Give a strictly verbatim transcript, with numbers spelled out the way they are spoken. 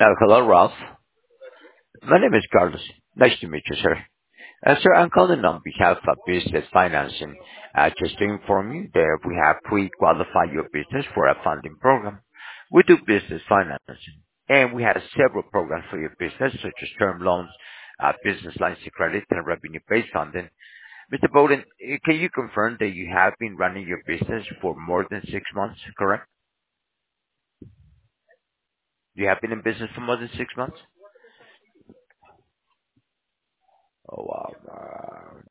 Uh, hello, Ralph. My name is Carlos. Nice to meet you, sir. Uh, sir, I'm calling on behalf of Business Financing, uh, just to inform you that we have pre-qualified your business for a funding program. We do business financing, and we have several programs for your business, such as term loans, uh, business lines of credit, and revenue-based funding. mister Bowden, uh, can you confirm that you have been running your business for more than six months, correct? You have been in business for more than six months? Oh, wow. Uh,